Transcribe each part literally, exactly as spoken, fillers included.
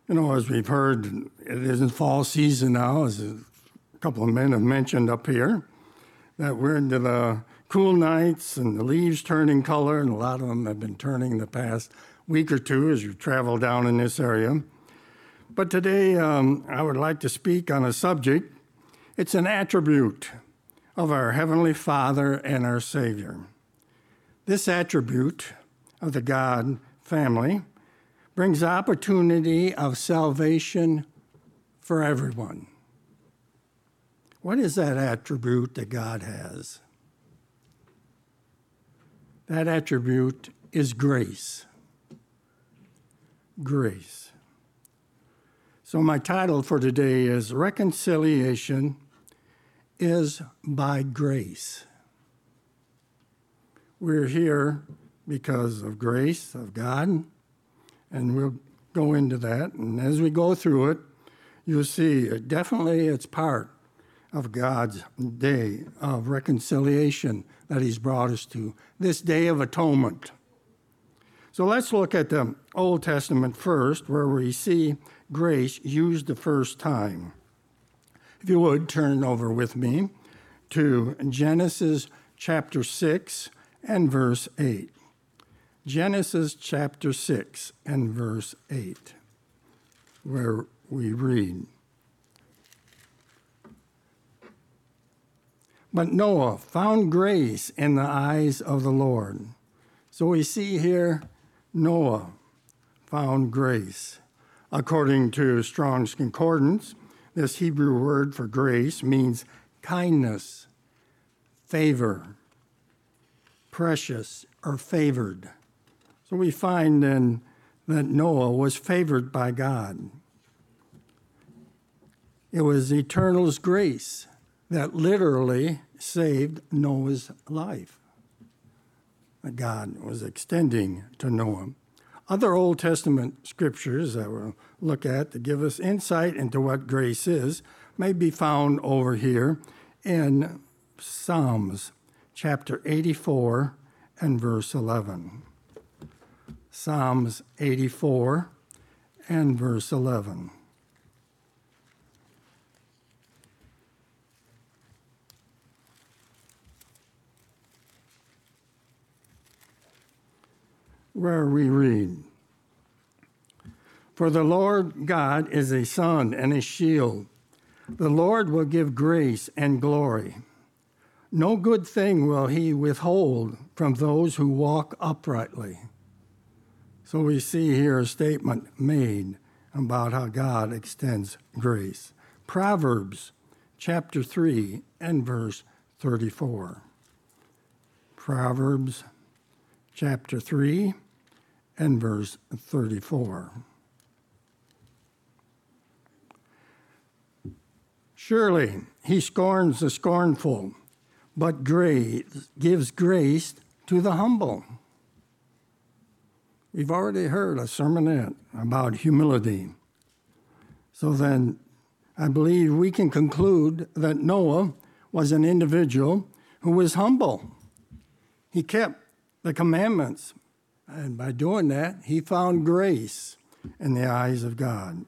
You know, as we've heard, it isn't fall season now, as a couple of men have mentioned up here, that we're into the cool nights and the leaves turning color, and a lot of them have been turning the past week or two as you travel down in this area. But today, um, I would like to speak on a subject. It's an attribute of our Heavenly Father and our Savior. This attribute of the God family brings opportunity of salvation for everyone. What is that attribute that God has? That attribute is grace. Grace. So my title for today is Reconciliation is by Grace. We're here because of grace of God, and we'll go into that. And as we go through it, you'll see it definitely it's part of God's day of reconciliation that he's brought us to, this day of atonement. So let's look at the Old Testament first, where we see grace used the first time. If you would, turn over with me to Genesis chapter six and verse eight. Genesis chapter six and verse eight, where we read, "But Noah found grace in the eyes of the Lord." So we see here Noah found grace. According to Strong's Concordance, this Hebrew word for grace means kindness, favor, precious, or favored. So we find then that Noah was favored by God. It was eternal's grace that literally saved Noah's life, that God was extending to Noah. Other Old Testament scriptures that we'll look at to give us insight into what grace is may be found over here in Psalms chapter eighty-four and verse eleven. Psalms eighty-four and verse eleven. Where we read, "For the Lord God is a sun and a shield. The Lord will give grace and glory. No good thing will he withhold from those who walk uprightly." So we see here a statement made about how God extends grace. Proverbs chapter three and verse thirty-four. Proverbs chapter three and verse thirty-four. "Surely he scorns the scornful, but grace gives grace to the humble." We've already heard a sermonette about humility. So then I believe we can conclude that Noah was an individual who was humble. He kept the commandments, and by doing that, he found grace in the eyes of God.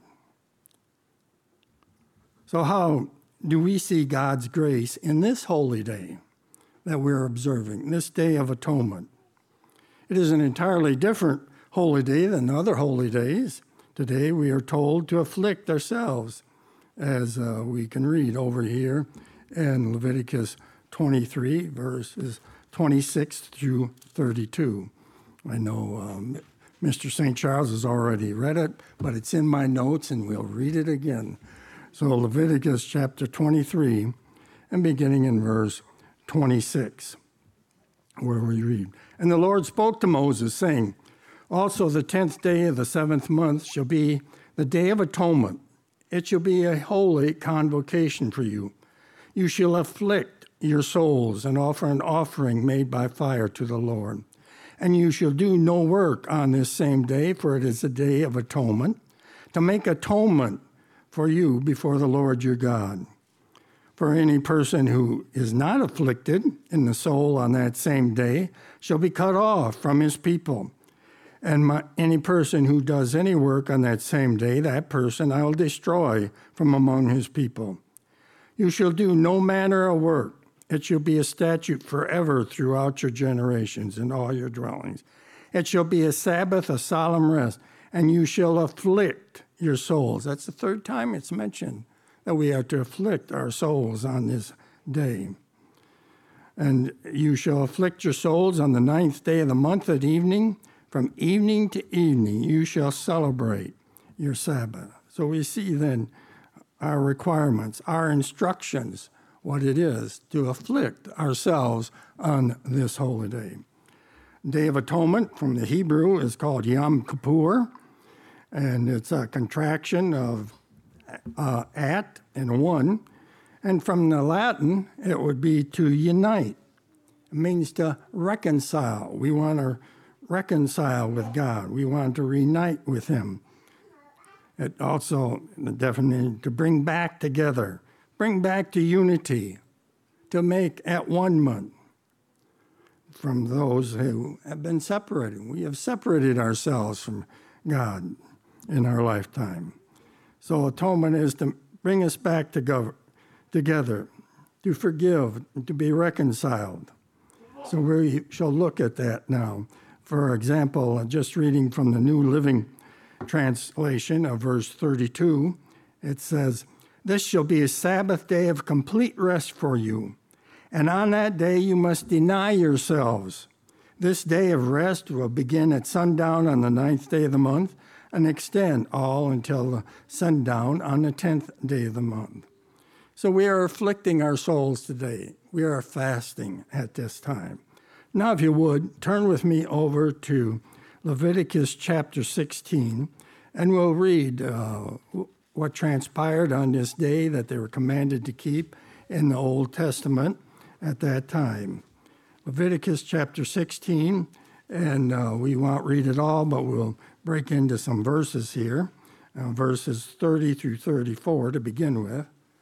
So how do we see God's grace in this holy day that we're observing, this Day of Atonement? It is an entirely different holy day than other holy days. Today we are told to afflict ourselves, as uh, we can read over here in Leviticus twenty-three, verses twenty-six through thirty-two. I know um, Mister Saint Charles has already read it, but it's in my notes, and we'll read it again. So Leviticus chapter twenty-three, and beginning in verse twenty-six, where we read, "And the Lord spoke to Moses, saying, Also the tenth day of the seventh month shall be the day of atonement. It shall be a holy convocation for you. You shall afflict your souls and offer an offering made by fire to the Lord. And you shall do no work on this same day, for it is a day of atonement, to make atonement for you before the Lord your God. For any person who is not afflicted in the soul on that same day shall be cut off from his people. And my, any person who does any work on that same day, that person I will destroy from among his people. You shall do no manner of work. It shall be a statute forever throughout your generations in all your dwellings. It shall be a Sabbath, a solemn rest, and you shall afflict your souls. That's the third time it's mentioned that we are to afflict our souls on this day. And you shall afflict your souls on the ninth day of the month at evening. From evening to evening you shall celebrate your Sabbath. So we see then our requirements, our instructions, what it is to afflict ourselves on this holy day. Day of Atonement from the Hebrew is called Yom Kippur, and it's a contraction of uh, at and one. And from the Latin, it would be to unite. It means to reconcile. We want to reconcile with God. We want to reunite with him. It also, the definition, to bring back together, bring back to unity, to make at one from those who have been separated. We have separated ourselves from God in our lifetime. So atonement is to bring us back together, together, to forgive, to be reconciled. So we shall look at that now. For example, just reading from the New Living Translation of verse thirty-two, it says, "This shall be a Sabbath day of complete rest for you, and on that day you must deny yourselves. This day of rest will begin at sundown on the ninth day of the month and extend all until the sundown on the tenth day of the month." So we are afflicting our souls today. We are fasting at this time. Now, if you would, turn with me over to Leviticus chapter sixteen, and we'll read uh, what transpired on this day that they were commanded to keep in the Old Testament at that time. Leviticus chapter sixteen, and uh, we won't read it all, but we'll break into some verses here, uh, verses thirty through thirty-four to begin with.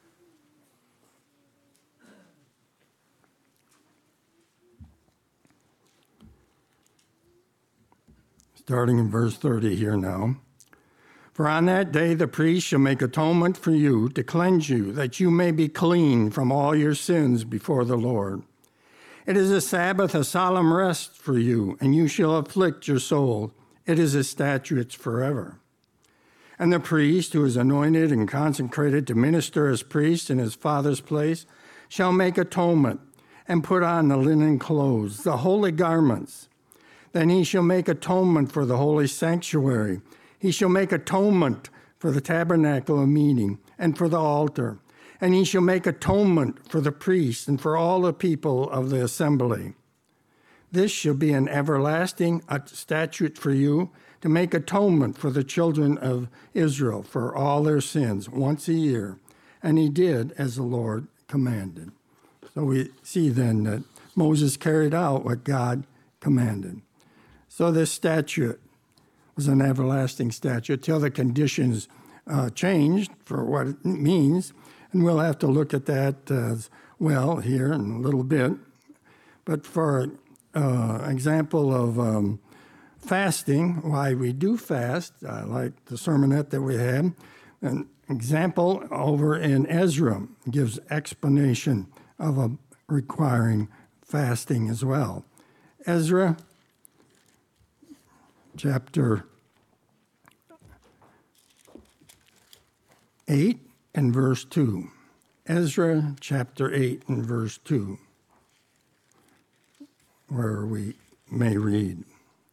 Starting in verse thirty here now. "For on that day the priest shall make atonement for you to cleanse you, that you may be clean from all your sins before the Lord. It is a Sabbath, a solemn rest for you, and you shall afflict your soul. It is a statute forever. And the priest, who is anointed and consecrated to minister as priest in his father's place, shall make atonement and put on the linen clothes, the holy garments. Then he shall make atonement for the holy sanctuary. He shall make atonement for the tabernacle of meeting and for the altar. And he shall make atonement for the priests and for all the people of the assembly. This shall be an everlasting statute for you, to make atonement for the children of Israel for all their sins once a year. And he did as the Lord commanded." So we see then that Moses carried out what God commanded. So this statute was an everlasting statute till the conditions uh, changed for what it means. And we'll have to look at that as well here in a little bit. But for uh, example of um, fasting, why we do fast, I like the sermonette that we had. An example over in Ezra gives explanation of a requiring fasting as well. Ezra chapter eight and verse two. Ezra chapter eight and verse two, where we may read.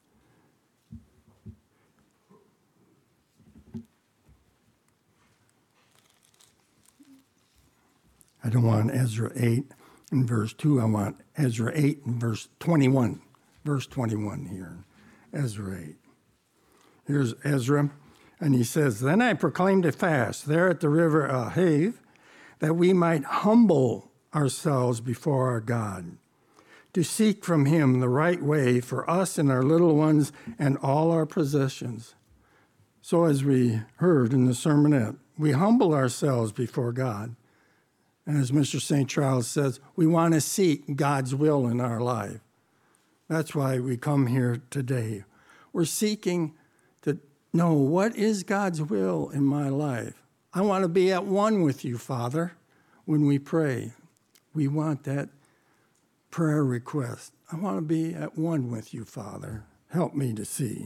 I don't want Ezra eight and verse two. I want Ezra eight and verse twenty-one. Verse twenty-one here. Ezra eight. Here's Ezra, and he says, "Then I proclaimed a fast there at the river Ahave, that we might humble ourselves before our God, to seek from him the right way for us and our little ones and all our possessions." So as we heard in the sermonette, we humble ourselves before God. And as Mister Saint Charles says, we want to seek God's will in our life. That's why we come here today. We're seeking to know what is God's will in my life. I want to be at one with you, Father, when we pray. We want that prayer request. I want to be at one with you, Father. Help me to see.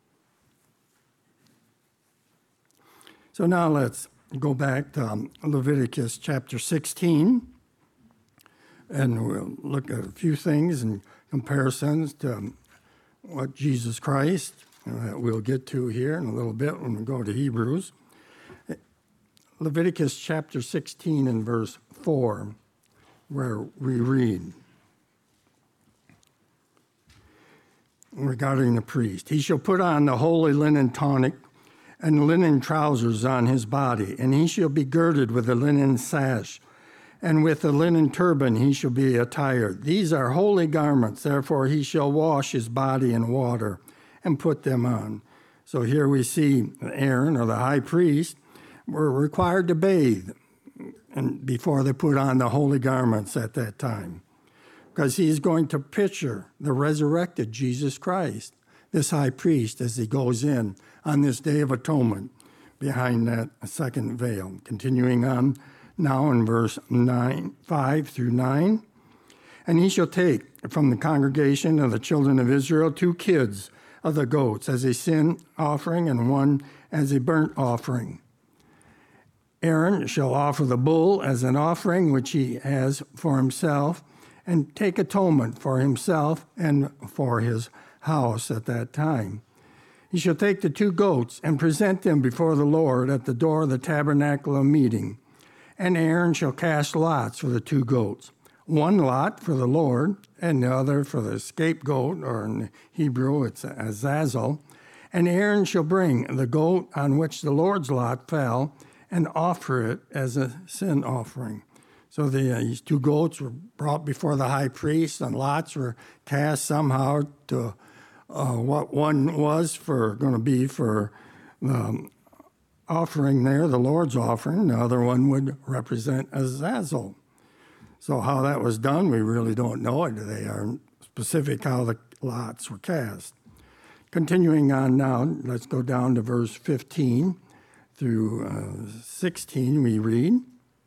So now let's go back to um, Leviticus chapter sixteen, and we'll look at a few things and comparisons to um, what Jesus Christ, uh, we'll get to here in a little bit when we go to Hebrews. Leviticus chapter sixteen and verse four, where we read regarding the priest, he shall put on the holy linen tunic and linen trousers on his body, and he shall be girded with a linen sash, and with a linen turban he shall be attired. These are holy garments, therefore he shall wash his body in water and put them on. So here we see Aaron, or the high priest, were required to bathe and before they put on the holy garments at that time, because he's going to picture the resurrected Jesus Christ, this high priest, as he goes in on this Day of Atonement behind that second veil. Continuing on now in verse nine, five through nine. And he shall take from the congregation of the children of Israel two kids of the goats as a sin offering and one as a burnt offering. Aaron shall offer the bull as an offering which he has for himself, and take atonement for himself and for his house at that time. He shall take the two goats and present them before the Lord at the door of the tabernacle of meeting. And Aaron shall cast lots for the two goats, one lot for the Lord, and the other for the scapegoat, or in Hebrew it's Azazel. And Aaron shall bring the goat on which the Lord's lot fell and offer it as a sin offering. So the, uh, these two goats were brought before the high priest, and lots were cast somehow to uh, what one was for going to be for the offering there, the Lord's offering. The other one would represent Azazel. So how that was done, we really don't know. They are specific how the lots were cast. Continuing on now, let's go down to verse fifteen through uh, sixteen, we read.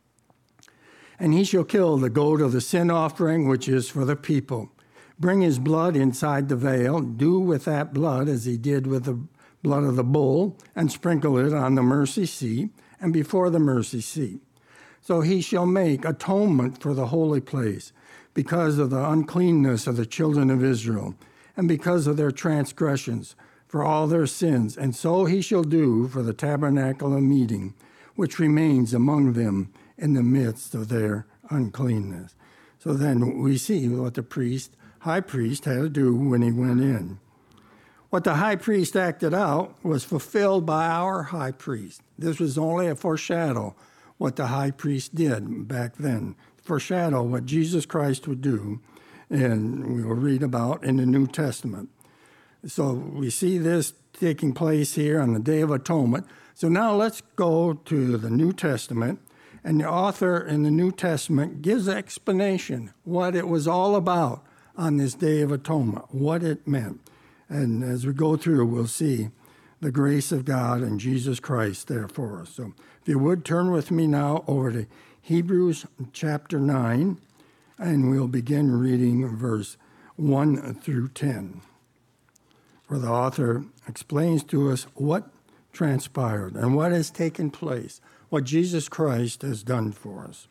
And he shall kill the goat of the sin offering, which is for the people. Bring his blood inside the veil, do with that blood as he did with the blood of the bull, and sprinkle it on the mercy seat and before the mercy seat. So he shall make atonement for the holy place because of the uncleanness of the children of Israel, and because of their transgressions, for all their sins. And so he shall do for the tabernacle of meeting, which remains among them in the midst of their uncleanness. So then we see what the priest, high priest, had to do when he went in. What the high priest acted out was fulfilled by our high priest. This was only a foreshadow what the high priest did back then, foreshadow what Jesus Christ would do, and we will read about in the New Testament. So we see this taking place here on the Day of Atonement. So now let's go to the New Testament, and the author in the New Testament gives explanation what it was all about on this Day of Atonement, what it meant. And as we go through, we'll see the grace of God and Jesus Christ there for us. So if you would, turn with me now over to Hebrews chapter nine, and we'll begin reading verse one through ten, where the author explains to us what transpired and what has taken place, what Jesus Christ has done for us.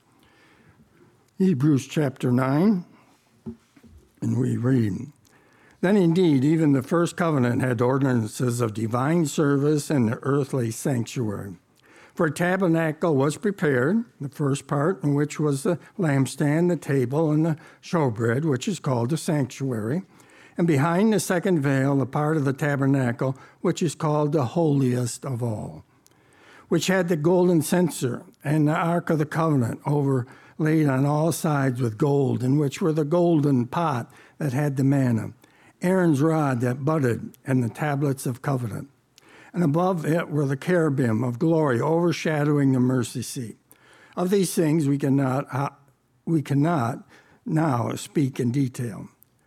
Hebrews chapter nine, and we read, Then indeed, even the first covenant had ordinances of divine service and the earthly sanctuary. For a tabernacle was prepared, the first part, in which was the lampstand, the table, and the showbread, which is called the sanctuary. And behind the second veil, the part of the tabernacle, which is called the holiest of all, which had the golden censer and the ark of the covenant overlaid on all sides with gold, in which were the golden pot that had the manna, Aaron's rod that budded, and the tablets of covenant. And above it were the cherubim of glory overshadowing the mercy seat. Of these things we cannot, we cannot now speak in detail.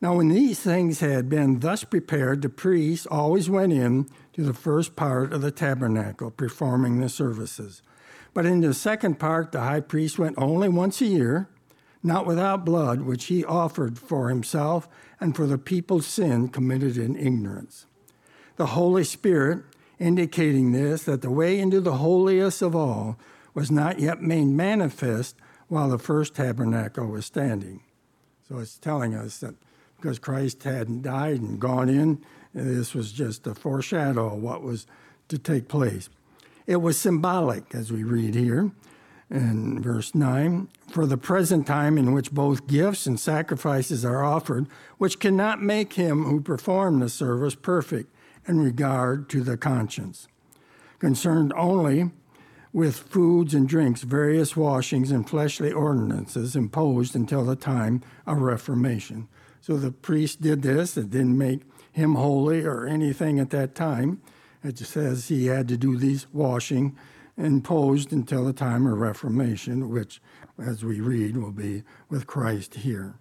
Now, when these things had been thus prepared, the priest always went in to the first part of the tabernacle, performing the services. But in the second part, the high priest went only once a year, not without blood, which he offered for himself and for the people's sin committed in ignorance. The Holy Spirit, indicating this, that the way into the holiest of all was not yet made manifest while the first tabernacle was standing. So it's telling us that because Christ hadn't died and gone in, this was just a foreshadow of what was to take place. It was symbolic, as we read here in verse nine, for the present time in which both gifts and sacrifices are offered, which cannot make him who performed the service perfect in regard to the conscience, concerned only with foods and drinks, various washings and fleshly ordinances imposed until the time of Reformation. So the priest did this. It didn't make him holy or anything at that time. It just says he had to do these washing imposed until the time of Reformation, which, as we read, will be with Christ here.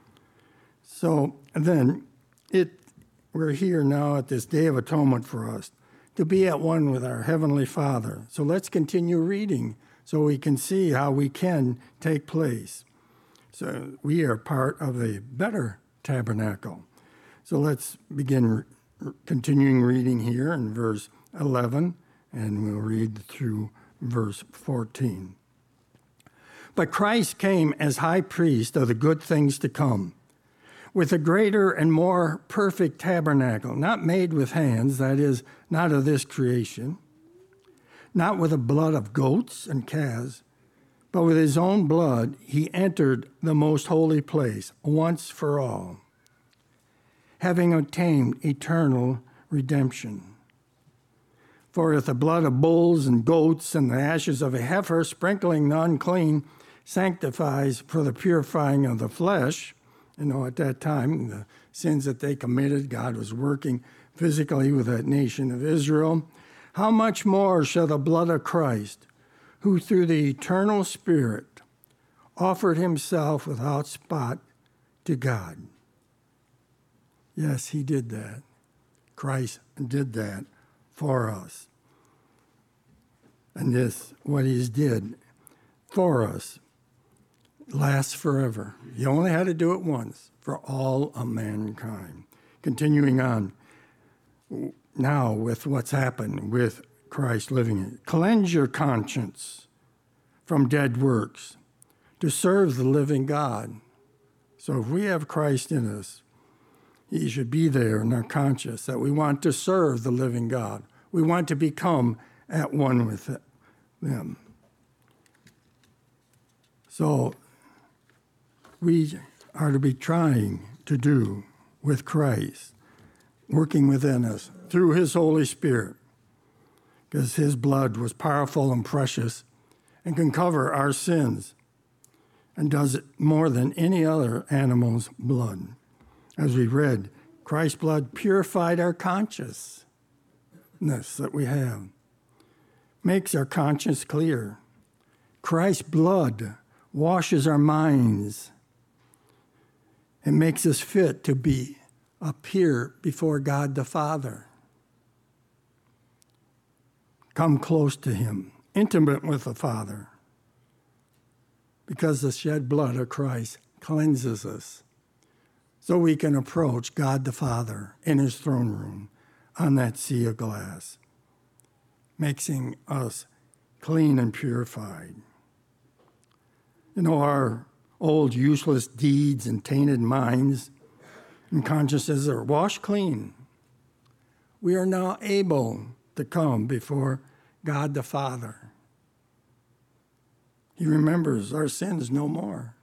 So then it we're here now at this Day of Atonement for us, to be at one with our Heavenly Father. So let's continue reading so we can see how we can take place. So we are part of a better tabernacle. So let's begin re- continuing reading here in verse eleven, and we'll read through verse fourteen. But Christ came as high priest of the good things to come, with a greater and more perfect tabernacle, not made with hands, that is, not of this creation, not with the blood of goats and calves, but with his own blood he entered the most holy place once for all, having obtained eternal redemption. For if the blood of bulls and goats and the ashes of a heifer sprinkling the unclean sanctifies for the purifying of the flesh, you know, at that time, the sins that they committed, God was working physically with that nation of Israel. How much more shall the blood of Christ, who through the eternal Spirit offered himself without spot to God? Yes, he did that. Christ did that for us. And this, what he did for us, lasts forever. He only had to do it once for all of mankind. Continuing on now with what's happened with Christ living in it. Cleanse your conscience from dead works to serve the living God. So if we have Christ in us, he should be there in our conscience that we want to serve the living God. We want to become at one with them. So we are to be trying to do with Christ, working within us through his Holy Spirit, because his blood was powerful and precious and can cover our sins and does it more than any other animal's blood. As we read, Christ's blood purified our consciousness that we have, makes our conscience clear. Christ's blood washes our minds and makes us fit to be appear before God the Father. Come close to him, intimate with the Father, because the shed blood of Christ cleanses us so we can approach God the Father in his throne room on that sea of glass, making us clean and purified. You know, our old useless deeds and tainted minds and consciences are washed clean. We are now able to come before God the Father. He remembers our sins no more.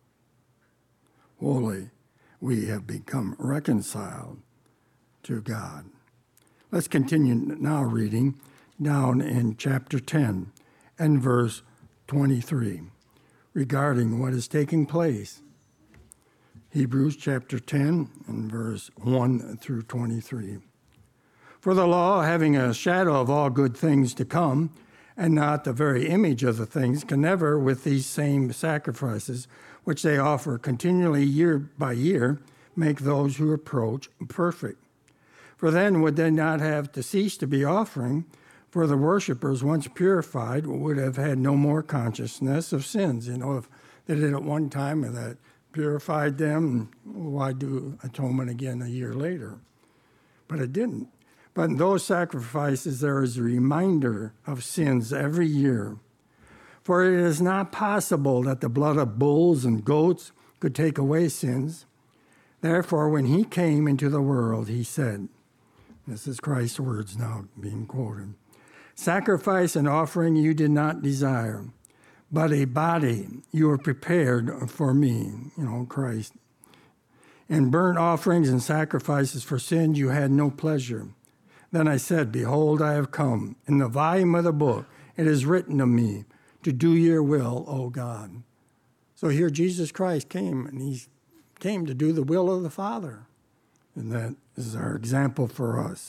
Holy, we have become reconciled to God. Let's continue now reading down in chapter ten and verse twenty-three. Regarding what is taking place. Hebrews chapter ten and verse one through twenty-three. For the law, having a shadow of all good things to come, and not the very image of the things, can never, with these same sacrifices, which they offer continually year by year, make those who approach perfect. For then would they not have to cease to be offering, for the worshipers, once purified, would have had no more consciousness of sins. You know, if they did it one time and that purified them, why do atonement again a year later? But it didn't. But in those sacrifices, there is a reminder of sins every year. For it is not possible that the blood of bulls and goats could take away sins. Therefore, when he came into the world, he said, this is Christ's words now being quoted, sacrifice and offering you did not desire, but a body you were prepared for me, you know, Christ. And burnt offerings and sacrifices for sin you had no pleasure. Then I said, behold, I have come. In the volume of the book it is written of me, to do your will, O God. So here Jesus Christ came, and he came to do the will of the Father. And that is our example for us.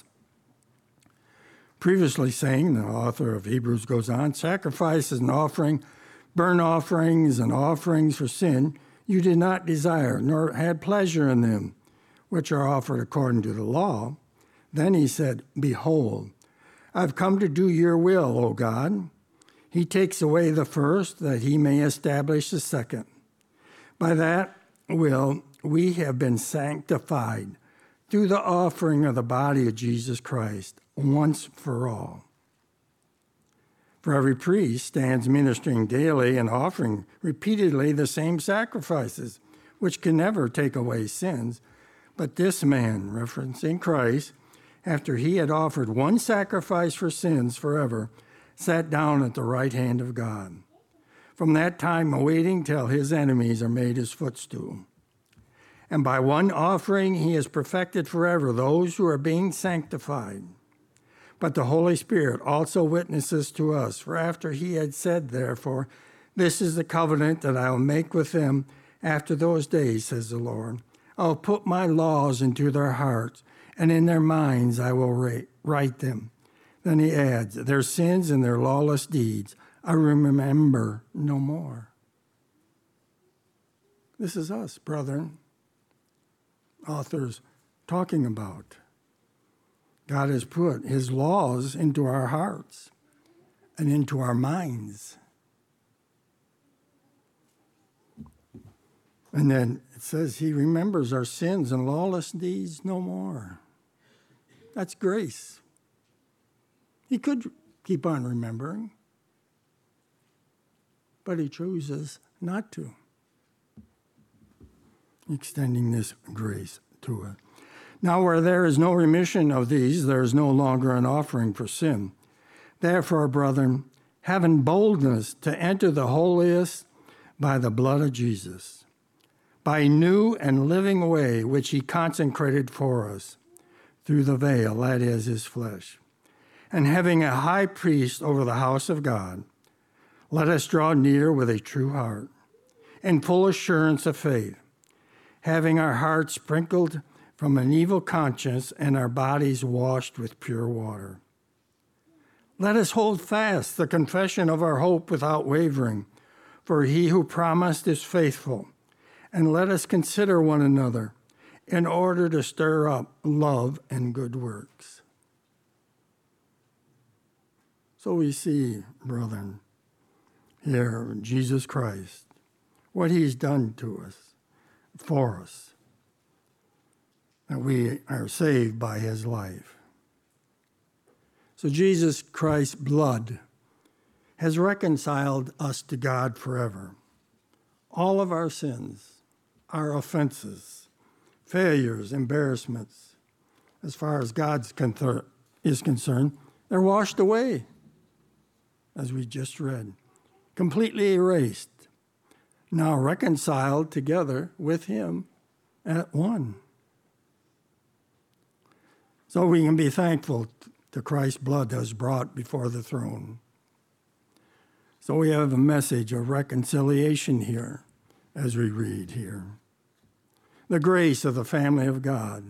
Previously saying, the author of Hebrews goes on, sacrifices and offering, burnt offerings and offerings for sin, you did not desire, nor had pleasure in them, which are offered according to the law. Then he said, behold, I've come to do your will, O God. He takes away the first, that he may establish the second. By that will we have been sanctified through the offering of the body of Jesus Christ, once for all. For every priest stands ministering daily and offering repeatedly the same sacrifices, which can never take away sins. But this man, referencing Christ, after he had offered one sacrifice for sins forever, sat down at the right hand of God, from that time awaiting till his enemies are made his footstool. And by one offering he has perfected forever those who are being sanctified. But the Holy Spirit also witnesses to us, for after he had said, therefore, this is the covenant that I will make with them after those days, says the Lord. I will put my laws into their hearts, and in their minds I will write them. Then he adds, their sins and their lawless deeds I remember no more. This is us, brethren, authors talking about. God has put his laws into our hearts and into our minds. And then it says he remembers our sins and lawless deeds no more. That's grace. He could keep on remembering, but he chooses not to, extending this grace to it. Now, where there is no remission of these, there is no longer an offering for sin. Therefore, brethren, having boldness to enter the holiest by the blood of Jesus, by a new and living way which he consecrated for us through the veil, that is, his flesh. And having a high priest over the house of God, let us draw near with a true heart, in full assurance of faith, having our hearts sprinkled from an evil conscience and our bodies washed with pure water. Let us hold fast the confession of our hope without wavering, for he who promised is faithful. And let us consider one another in order to stir up love and good works. So we see, brethren, here, Jesus Christ, what he's done to us, for us, that we are saved by his life. So Jesus Christ's blood has reconciled us to God forever. All of our sins, our offenses, failures, embarrassments, as far as God is concerned, they're washed away, as we just read, completely erased, now reconciled together with him at one. So we can be thankful to Christ's blood that was brought before the throne. So we have a message of reconciliation here as we read here. The grace of the family of God,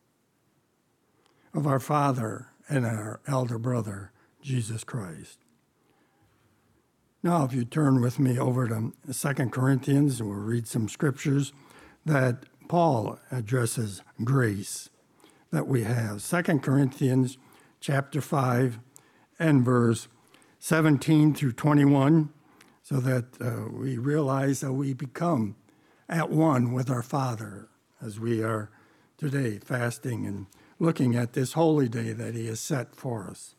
of our Father and our elder brother, Jesus Christ. Now, if you turn with me over to Second Corinthians, and we'll read some scriptures that Paul addresses grace that we have. Second Corinthians chapter five and verse seventeen through twenty-one, so that uh, we realize that we become at one with our Father as we are today fasting and looking at this holy day that he has set for us.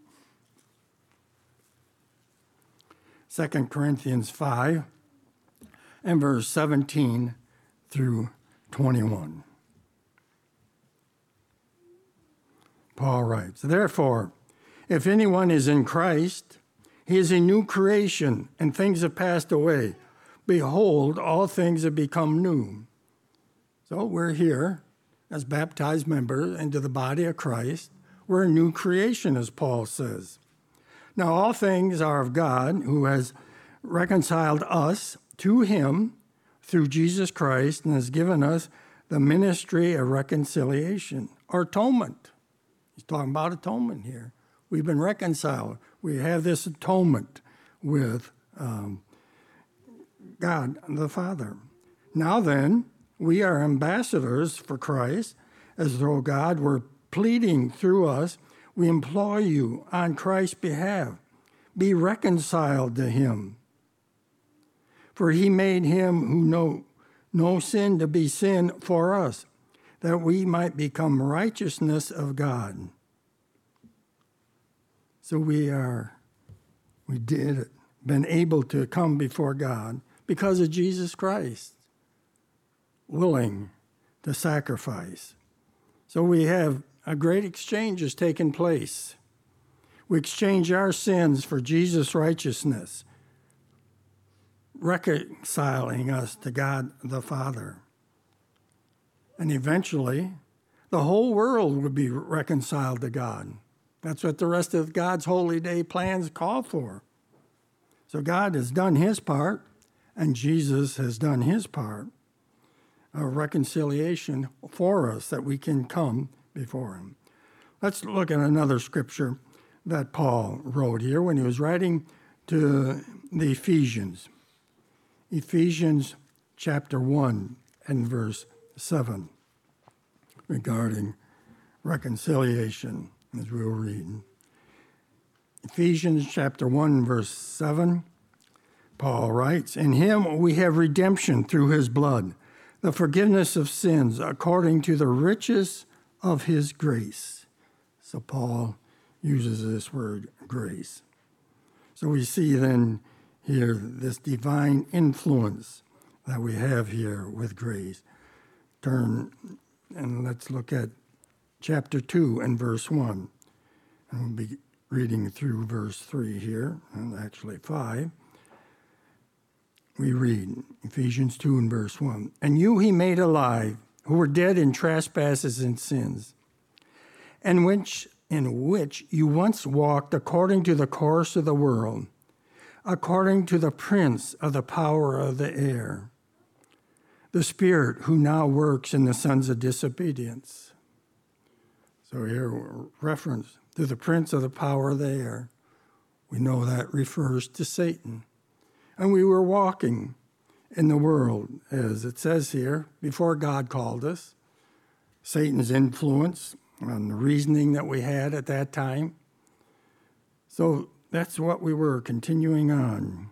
Second Corinthians five and verse seventeen through twenty-one. Paul writes, "Therefore, if anyone is in Christ, he is a new creation, and things have passed away. Behold, all things have become new." So we're here as baptized members into the body of Christ. We're a new creation, as Paul says. Now all things are of God, who has reconciled us to him through Jesus Christ and has given us the ministry of reconciliation, or atonement. He's talking about atonement here. We've been reconciled. We have this atonement with um, God the Father. Now then, we are ambassadors for Christ, as though God were pleading through us. We implore you on Christ's behalf, be reconciled to him. For he made him who know no sin to be sin for us, that we might become righteousness of God. So we are, we did it, been able to come before God because of Jesus Christ, willing to sacrifice. So we have a great exchange has taken place. We exchange our sins for Jesus' righteousness, reconciling us to God the Father. And eventually, the whole world would be reconciled to God. That's what the rest of God's holy day plans call for. So God has done his part, and Jesus has done his part of reconciliation for us, that we can come before him. Let's look at another scripture that Paul wrote here when he was writing to the Ephesians. Ephesians chapter one and verse seven, regarding reconciliation, as we'll read. Ephesians chapter one, verse seven, Paul writes, "In him we have redemption through his blood, the forgiveness of sins according to the riches of his grace." So Paul uses this word, grace. So we see then here this divine influence that we have here with grace. Turn and let's look at chapter two and verse one. And we'll be reading through verse three here, and actually five. We read Ephesians two and verse one. "And you he made alive, who were dead in trespasses and sins, and which in which you once walked according to the course of the world, according to the prince of the power of the air, the spirit who now works in the sons of disobedience." So here, reference to the prince of the power of the air. We know that refers to Satan. And we were walking in the world, as it says here, before God called us. Satan's influence on the reasoning that we had at that time. So that's what we were continuing on.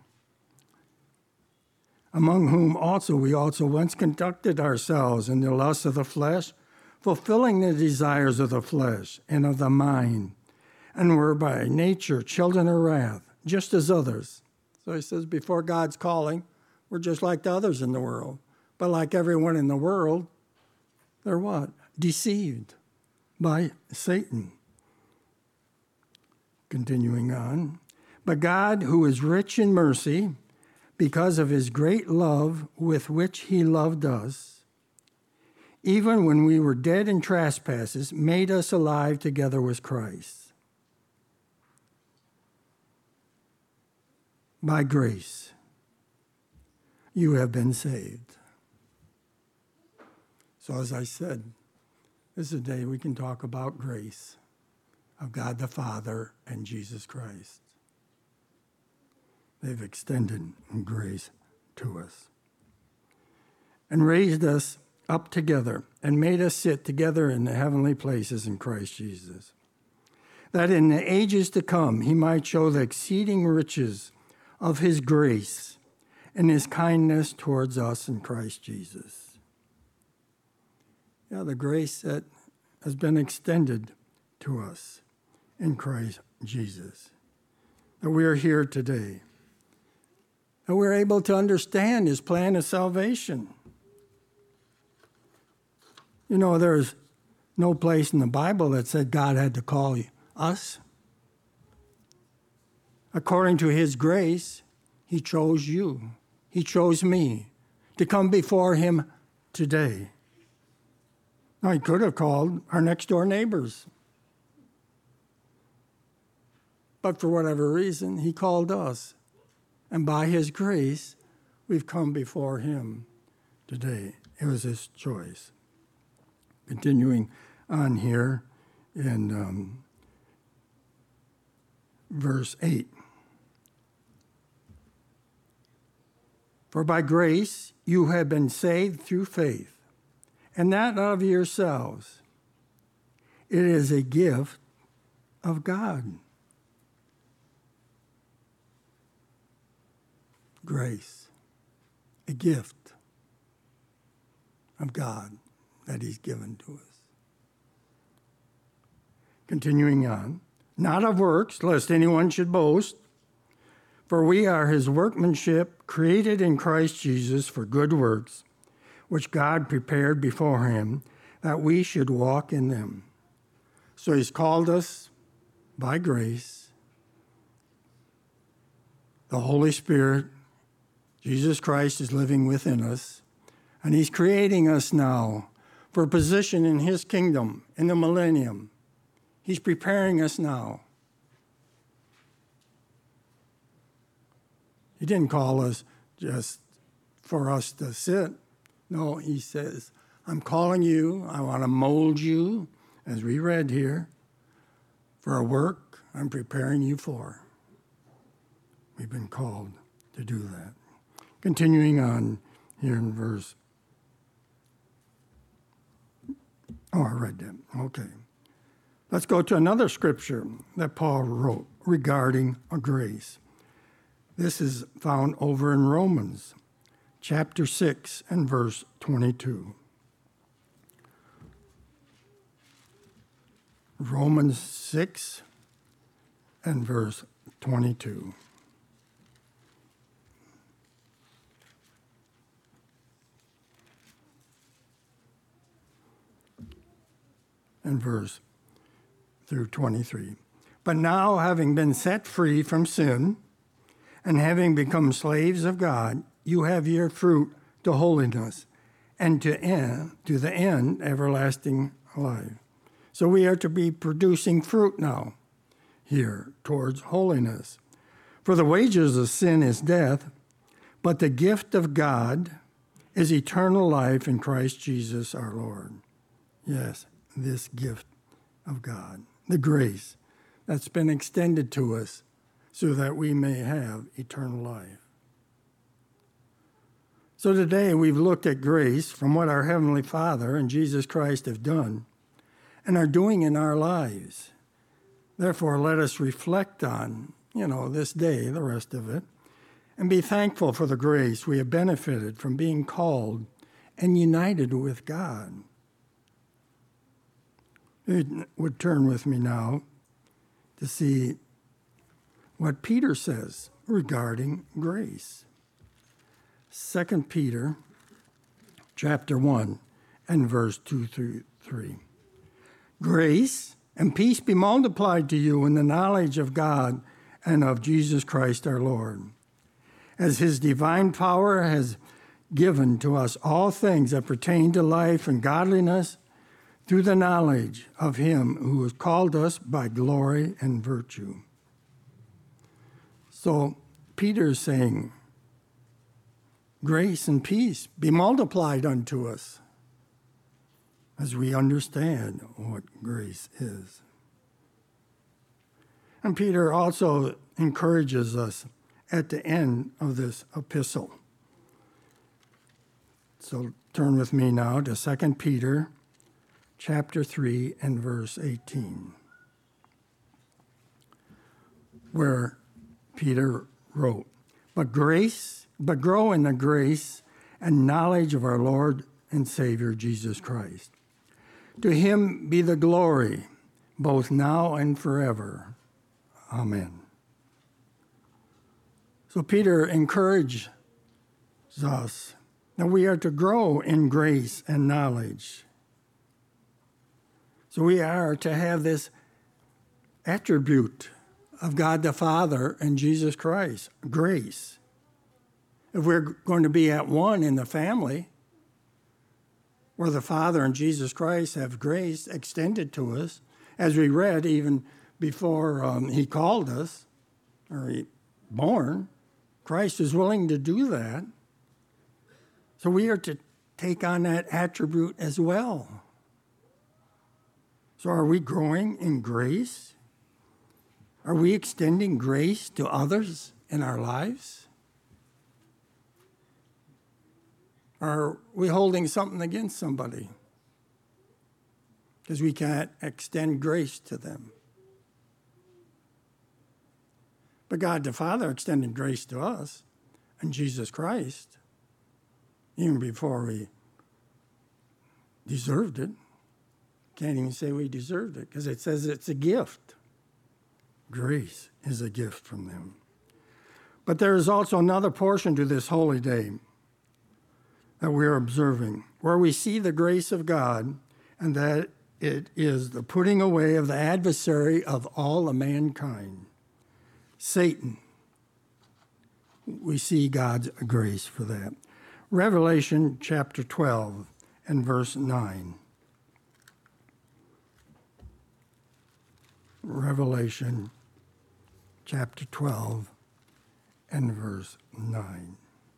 "Among whom also we also once conducted ourselves in the lusts of the flesh, fulfilling the desires of the flesh and of the mind, and were by nature children of wrath, just as others." So he says, before God's calling, we're just like the others in the world. But like everyone in the world, they're what? Deceived by Satan. Continuing on. "But God, who is rich in mercy, because of his great love with which he loved us, even when we were dead in trespasses, made us alive together with Christ. By grace, you have been saved." So as I said, this is a day we can talk about grace of God the Father and Jesus Christ. They've extended grace to us and raised us up together and made us sit together in the heavenly places in Christ Jesus, that in the ages to come he might show the exceeding riches of his grace and his kindness towards us in Christ Jesus. Yeah, the grace that has been extended to us in Christ Jesus. That we are here today. That we're able to understand his plan of salvation. You know, there's no place in the Bible that said God had to call us. According to his grace, he chose you. He chose me to come before him today. Now, he could have called our next door neighbors. But for whatever reason, he called us. And by his grace, we've come before him today. It was his choice. Continuing on here in um, verse eight. For by grace you have been saved through faith, and that not of yourselves. It is a gift of God. Grace, a gift of God that he's given to us. Continuing on, not of works, lest anyone should boast, for we are his workmanship, created in Christ Jesus for good works, which God prepared beforehand that we should walk in them. So he's called us by grace. The Holy Spirit, Jesus Christ, is living within us, and he's creating us now for a position in his kingdom in the millennium. He's preparing us now. He didn't call us just for us to sit. No, he says, I'm calling you. I want to mold you, as we read here, for a work I'm preparing you for. We've been called to do that. Continuing on here in verse. Oh, I read that. Okay. Let's go to another scripture that Paul wrote regarding a grace. This is found over in Romans chapter six and verse twenty-two. Romans six and verse twenty-two. And verse through twenty-three. But now, having been set free from sin, and having become slaves of God, you have your fruit to holiness, and to end to the end everlasting life. So we are to be producing fruit now, here towards holiness. For the wages of sin is death, but the gift of God is eternal life in Christ Jesus our Lord. Yes, this gift of God, the grace that's been extended to us so that we may have eternal life. So today we've looked at grace from what our Heavenly Father and Jesus Christ have done and are doing in our lives. Therefore, let us reflect on, you know, this day, the rest of it, and be thankful for the grace we have benefited from being called and united with God. You would turn with me now to see what Peter says regarding grace. Second Peter chapter one and verse two through three. Grace and peace be multiplied to you in the knowledge of God and of Jesus Christ our Lord, as his divine power has given to us all things that pertain to life and godliness, through the knowledge of him who has called us by glory and virtue. So Peter is saying, grace and peace be multiplied unto us as we understand what grace is. And Peter also encourages us at the end of this epistle. So Turn with me now to Second Peter chapter three and verse eighteen, where Peter wrote, But grace, but grow in the grace and knowledge of our Lord and Savior Jesus Christ. To him be the glory, both now and forever. Amen. So Peter encourages us that we are to grow in grace and knowledge. So we are to have this attribute of God the Father and Jesus Christ, grace. If we're going to be at one in the family, where the Father and Jesus Christ have grace extended to us, as we read even before um, he called us, or he born, Christ is willing to do that. So we are to take on that attribute as well. So are we growing in grace? Are we extending grace to others in our lives? Are we holding something against somebody because we can't extend grace to them? But God the Father extended grace to us and Jesus Christ even before we deserved it. Can't even say we deserved it because it says it's a gift. Grace is a gift from them. But there is also another portion to this holy day that we are observing, where we see the grace of God, and that it is the putting away of the adversary of all of mankind, Satan. We see God's grace for that. Revelation chapter twelve and verse nine. Revelation chapter twelve and verse nine.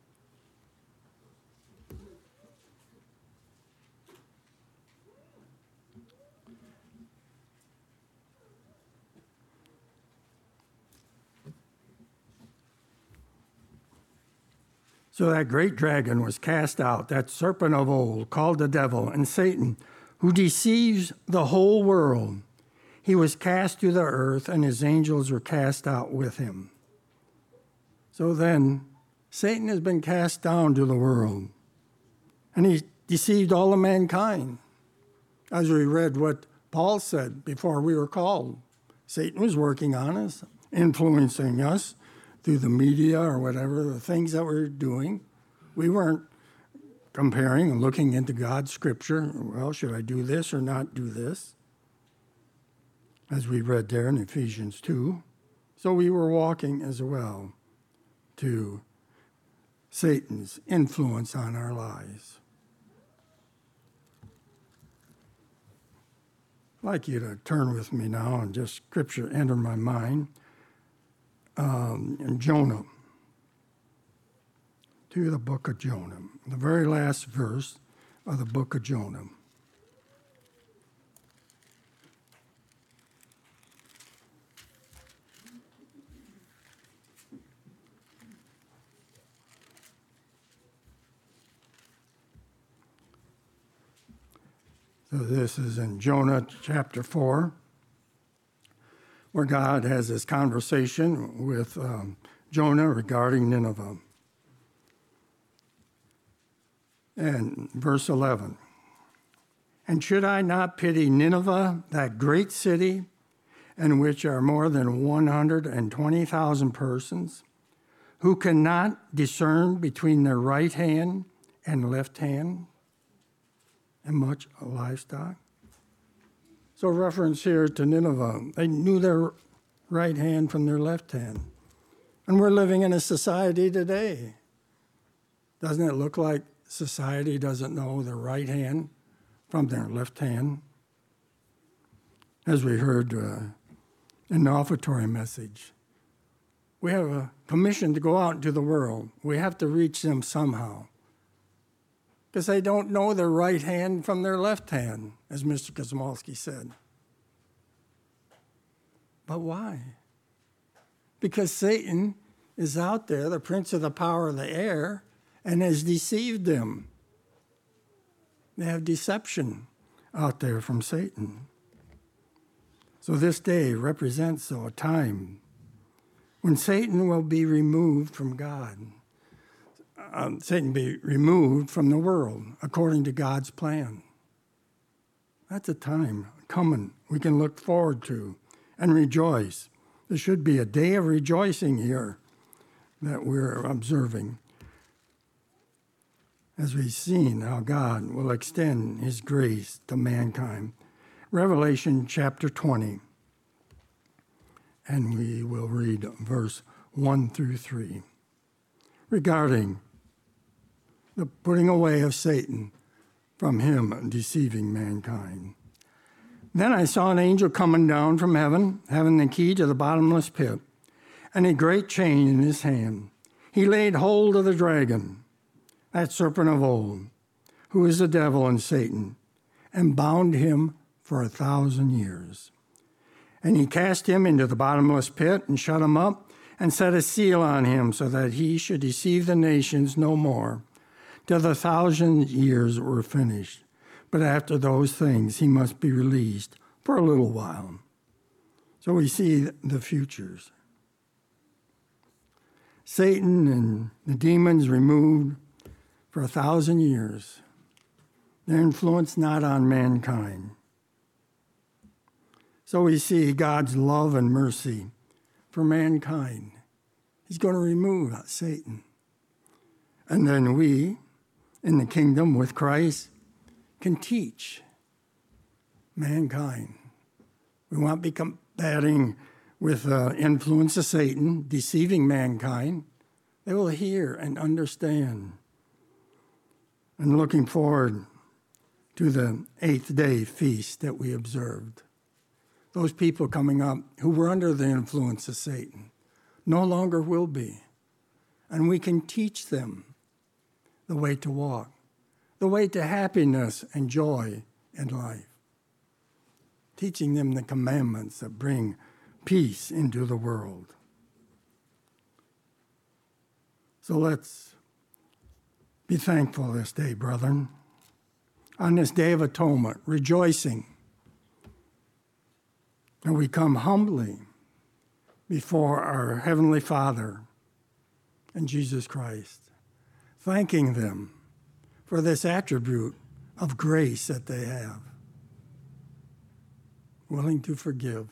So that great dragon was cast out, that serpent of old, called the devil and Satan, who deceives the whole world. He was cast to the earth, and his angels were cast out with him. So then, Satan has been cast down to the world, and he deceived all of mankind. As we read what Paul said before we were called, Satan was working on us, influencing us through the media or whatever, the things that we're doing. We weren't comparing and looking into God's scripture. Well, should I do this or not do this? As we read there in Ephesians two. So we were walking as well to Satan's influence on our lives. I'd like you to turn with me now and just scripture enter my mind. Um, in Jonah, to the book of Jonah, the very last verse of the book of Jonah. So this is in Jonah chapter four, where God has this conversation with um, Jonah regarding Nineveh. And verse eleven, And should I not pity Nineveh, that great city, in which are more than one hundred twenty thousand persons, who cannot discern between their right hand and left hand, and much livestock? So reference here to Nineveh. They knew their right hand from their left hand. And we're living in a society today. Doesn't it look like society doesn't know their right hand from their left hand? As we heard uh, in the offertory message, we have a commission to go out into the world. We have to reach them somehow, because they don't know their right hand from their left hand, as Mister Kosmolsky said. But why? Because Satan is out there, the prince of the power of the air, and has deceived them. They have deception out there from Satan. So this day represents so a time when Satan will be removed from God. Um, Satan be removed from the world according to God's plan. That's a time coming we can look forward to and rejoice. There should be a day of rejoicing here that we're observing as we've seen how God will extend his grace to mankind. Revelation chapter twenty, and we will read verse one through three regarding the putting away of Satan from him deceiving mankind. Then I saw an angel coming down from heaven, having the key to the bottomless pit, and a great chain in his hand. He laid hold of the dragon, that serpent of old, who is the devil and Satan, and bound him for a thousand years. And he cast him into the bottomless pit and shut him up and set a seal on him so that he should deceive the nations no more, till the thousand years were finished. But after those things, he must be released for a little while. So we see the futures. Satan and the demons removed for a thousand years. Their influence not on mankind. So we see God's love and mercy for mankind. He's going to remove Satan. And then we, in the kingdom with Christ, can teach mankind. We won't be combating with the influence of Satan, deceiving mankind. They will hear and understand. And looking forward to the eighth day feast that we observed. Those people coming up who were under the influence of Satan no longer will be. And we can teach them the way to walk, the way to happiness and joy in life, teaching them the commandments that bring peace into the world. So let's be thankful this day, brethren, on this day of atonement, rejoicing. And we come humbly before our Heavenly Father and Jesus Christ, thanking them for this attribute of grace that they have, willing to forgive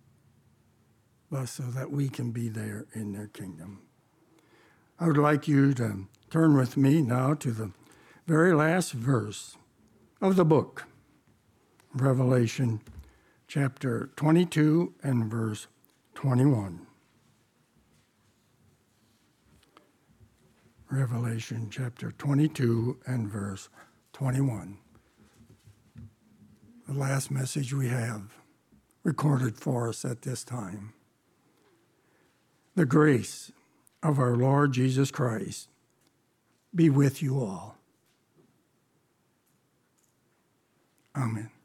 us so that we can be there in their kingdom. I would like you to turn with me now to the very last verse of the book, Revelation chapter twenty-two and verse twenty-one. Revelation chapter twenty-two and verse twenty-one. The last message we have recorded for us at this time. The grace of our Lord Jesus Christ be with you all. Amen.